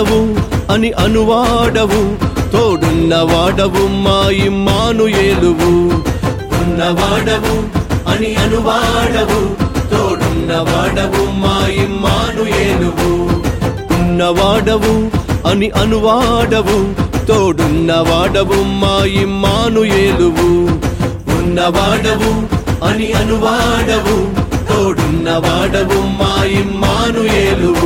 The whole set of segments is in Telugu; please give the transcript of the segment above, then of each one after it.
ఉన్నవాడవు అని అనువాడవు తోడున్నవాడవు మా ఇమ్మానుయేలువు ఉన్నవాడవు అని అనువాడవు తోడున్నవాడవు మా ఇమ్మానుయేలువు ఉన్నవాడవు అని అనువాడవు తోడున్నవాడవు మా ఇమ్మానుయేలువు ఉన్నవాడవు అని అనువాడవు తోడున్నవాడవు మా ఇమ్మానుయేలువు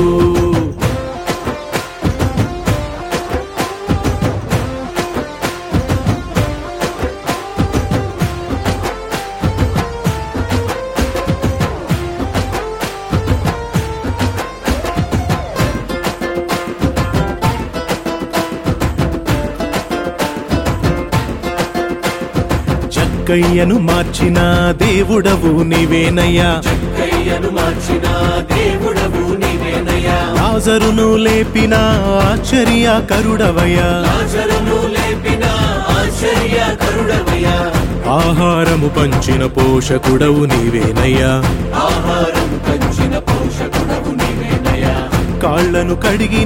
జక్కయ్యను మార్చిన దేవుడవు నీవేనయ్యా జక్కయ్యను మార్చిన దేవుడవు నీవేనయ్యా లాజరును లేపిన ఆశ్చర్యకరుడవయ్యా లాజరును లేపిన ఆశ్చర్యకరుడవయ్యా ఆహారము పంచిన పోషకుడవు నీవేనయ్యా ఆహారము పంచిన పోషకుడవు నీవేనయ్యా కాళ్ళను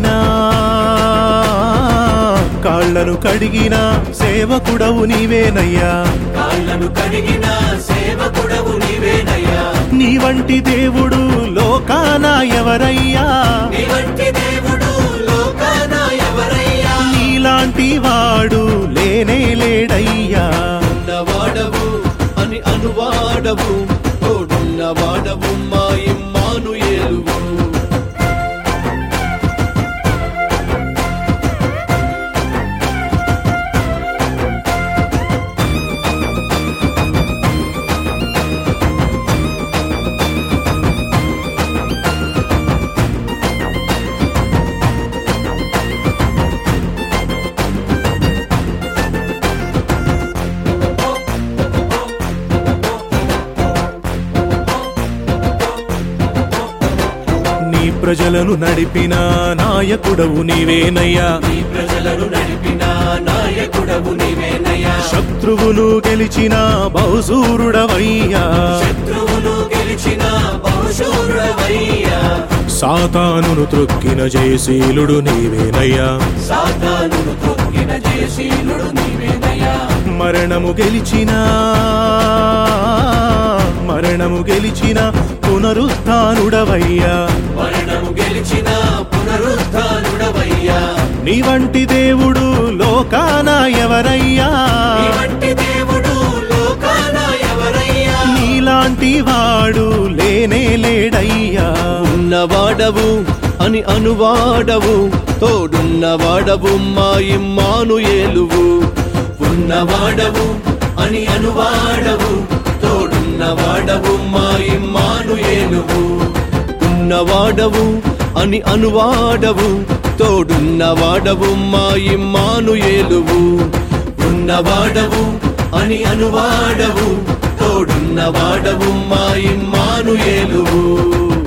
కడిగిన సేవకుడవు నీవేనయ్యా కాళ్ళను కడిగిన సేవకుడవు నీవేనయ్యా నీ వంటి దేవుడు లోకాన ఎవరయ్యా నీ వంటి దేవుడు లోకాన ఎవరయ్యా నీలాంటి వాడు లేనే లేడయ్యా ఉన్నవాడవు అని అనువాడవు తోడున్నవాడవు మా ఇమ్మానుయేలువు ప్రజలను నడిపిన నాయకుడవు నీవేనయ్యా నీ ప్రజలను నడిపిన నాయకుడవు నీవేనయ్యా శత్రువును గెలిచిన బహుశూరుడవయ్యా శత్రువును గెలిచిన బహుశూరుడవయ్యా సాతానును త్రొక్కిన జయశీలుడు నీవేనయ్యా సాతానును త్రొక్కిన జయశీలుడు నీవేనయ్యా మరణము గెలిచిన పునరుత్థానుడవయ్యా మరణము గెలిచిన పునరుత్థానుడవయ్యా నీ వంటి దేవుడు లోకాన ఎవరయ్యా నీ వంటి దేవుడు లోకాన ఎవరయ్యా నీలాంటి వాడు లేనే లేడయ్యా ఉన్నవాడవు అని అనువాడవు తోడున్నవాడవు మా ఇమ్మానుయేలువు ఉన్నవాడవు అని అనువాడవు తోడున్నవాడవు మా ఇమ్మానుయేలువు ఉన్నవాడవు అని అనువాడవు తోడున్నవాడవు మా ఇమ్మానుయేలువు ఉన్నవాడవు అని అనువాడవు తోడున్నవాడవు మా ఇమ్మానుయేలువు